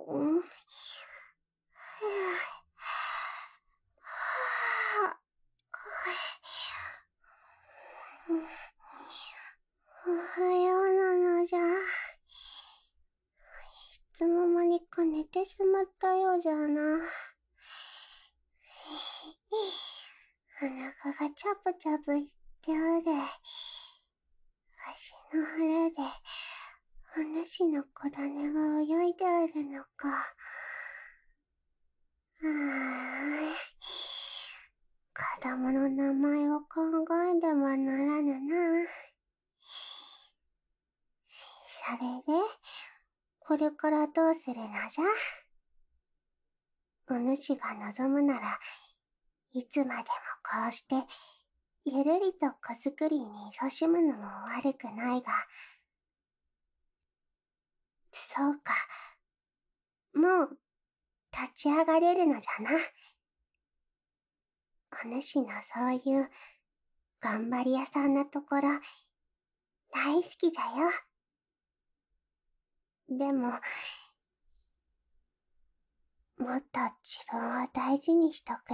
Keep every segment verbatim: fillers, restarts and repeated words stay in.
うん。おはようなのじゃ。いつの間にか寝てしまったようじゃな。お腹がチャプチャプいっておる。足の腹で、お主の子種が泳いでおるのか。ああ、子供の名前を考えねばならぬな。それで、これからどうするのじゃ？お主が望むなら、いつまでもこうして、ゆるりと子作りに勤しむのも悪くないが、そうか、もう、立ち上がれるのじゃな。お主のそういう、頑張り屋さんなところ、大好きじゃよ。でも、もっと自分を大事にしとくれ。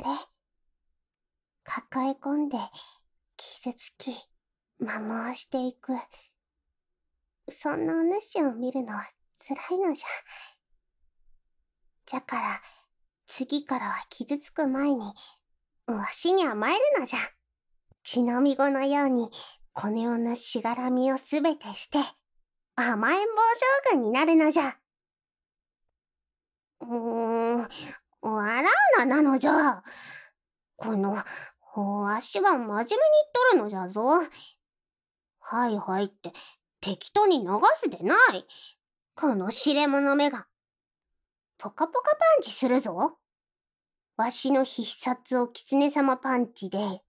抱え込んで、傷つき、摩耗していく。そんなお主を見るのは辛いのじゃ。じゃから、次からは傷つく前に、わしに甘えるのじゃ。血のみ子のように、この世のしがらみをすべて捨て、甘えん坊将軍になるのじゃ。うーん、笑うななのじゃ。この、わしは真面目に言っとるのじゃぞ。はいはいって、適当に流すでない。この知れ者めが。ポカポカパンチするぞ。わしの必殺を狐様パンチで。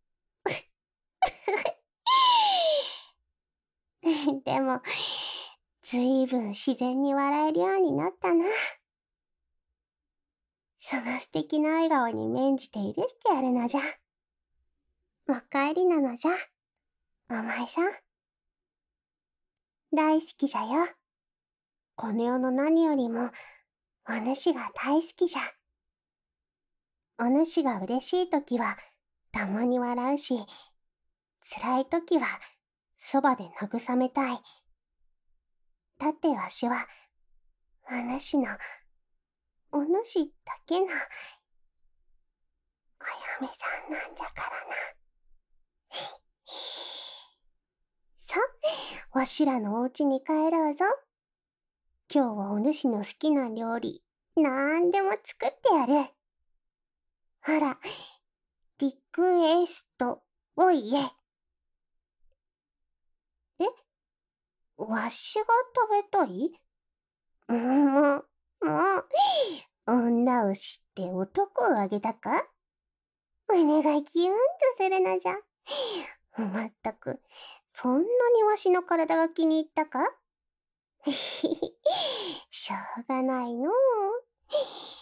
でも、ずいぶん自然に笑えるようになったな。その素敵な笑顔に免じて許してやるのじゃ。お帰りなのじゃ。お前さん。大好きじゃよ。この世の何よりも、お主が大好きじゃ。お主が嬉しいときは、たまに笑うし、辛いときは、そばで慰めたい。だってわしは、お主の、お主だけの、お嫁さんなんじゃからな。さあ、わしらのお家に帰ろうぞ。今日はお主の好きな料理、なんでも作ってやる。ほら、リクエストを言え。え？わしが食べたい？もう、もう、女を知って男をあげたか？胸がギューンとするのじゃ。まったく、そんなにわしの体が気に入ったか？しょうがないのう。